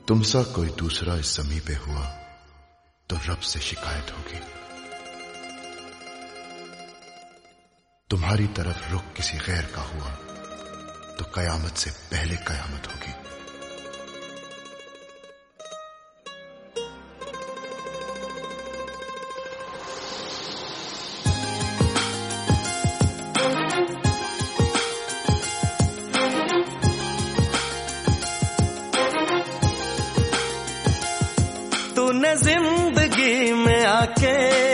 तुमसा कोई दूसरा इस ज़मीं पे हुआ तो रब से शिकायत होगी। तुम्हारी तरफ रुख किसी गैर का हुआ तो कयामत से पहले कयामत होगी। तूने जिंदगी में आके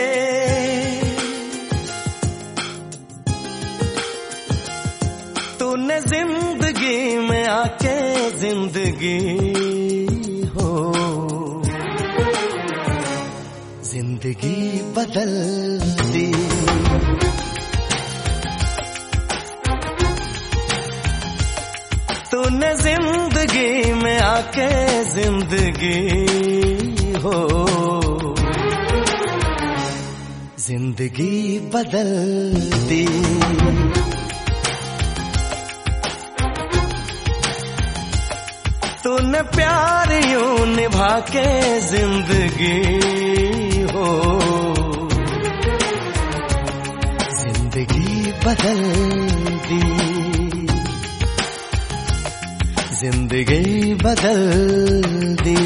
तूने जिंदगी में आके जिंदगी हो जिंदगी बदल दी। तूने जिंदगी में आके जिंदगी हो जिंदगी बदल दी। तूने प्यार यूं निभा के जिंदगी हो जिंदगी बदल दी। जिंदगी बदल दी।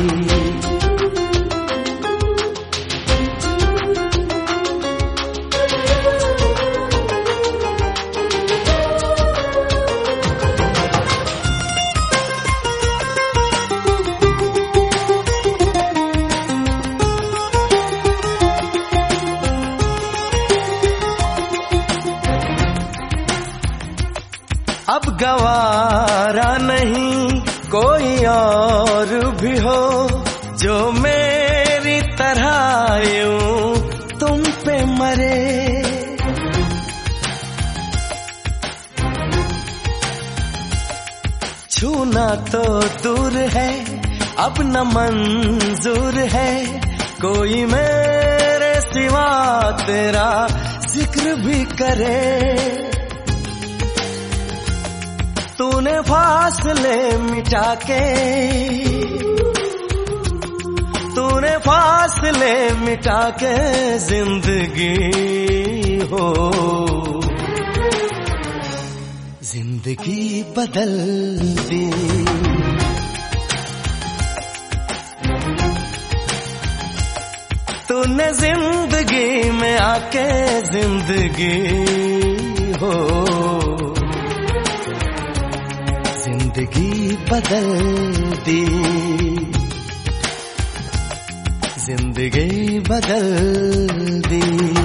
अब गवारा नहीं कोई और भी हो जो मेरी तरह यूं तुम पे मरे। छूना तो दूर है अब न मंजूर है कोई मेरे सिवा तेरा जिक्र भी करे। तूने फासले मिटा के तूने फासले मिटा के जिंदगी हो जिंदगी बदल दी। तूने जिंदगी में आके जिंदगी हो जिंदगी बदल दी। जिंदगी बदल दी।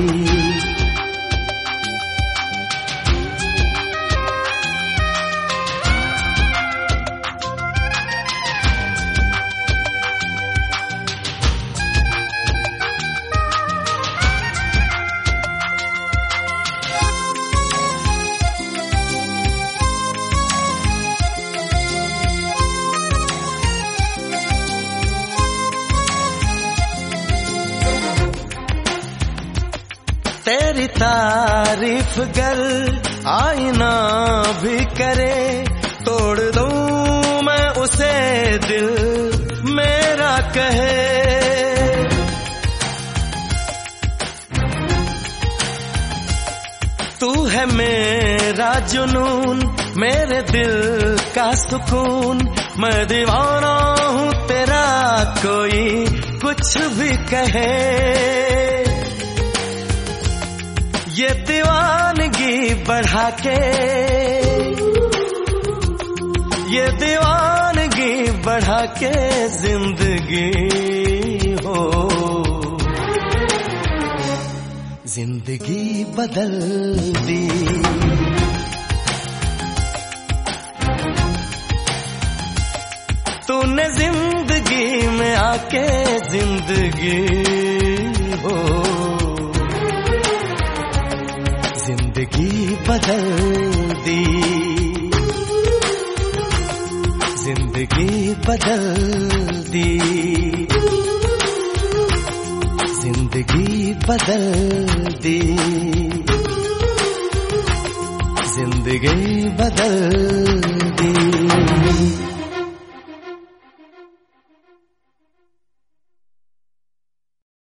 तेरी तारीफ गर आईना भी करे तोड़ दूं मैं उसे दिल मेरा कहे। तू है मेरा जुनून मेरे दिल का सुकून मैं दीवाना हूँ तेरा कोई कुछ भी कहे। ये दीवानगी बढ़ा के ये दीवानगी बढ़ा के जिंदगी हो जिंदगी बदल दी। तूने जिंदगी में आके जिंदगी हो जिंदगी बदल दी। जिंदगी बदल दी। जिंदगी बदल दी। जिंदगी बदल